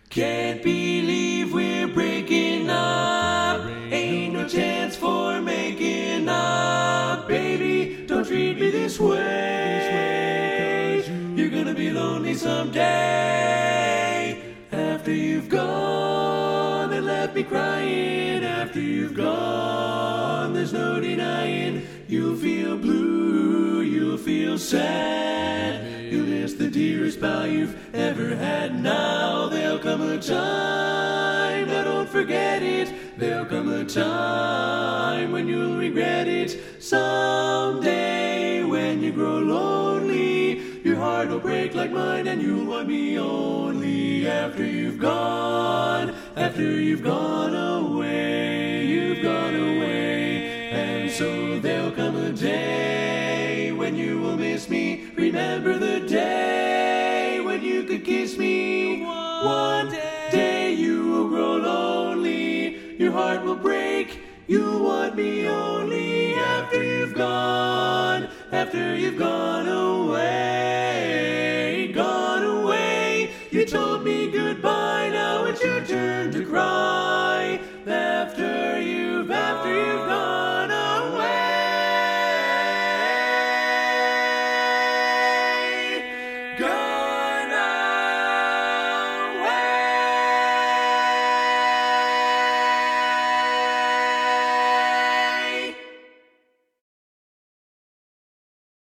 Can't believe we're breaking up. Ain't no chance for making up. Baby, don't treat me this way. You're gonna be lonely someday. After you've gone and left me crying. After you've gone, there's no denying. You'll feel blue, you'll feel sad. You'll miss the dearest pal you've ever had. Now there'll come a time, now don't forget it. There'll come a time when you'll regret it. Someday when you grow lonely, your heart will break like mine and you'll want me only. After you've gone away, you've gone away. And so there'll come a day when you will miss me. Remember the day when you could kiss me. One day you will grow lonely. Your heart will break. You'll want me only after you've gone away.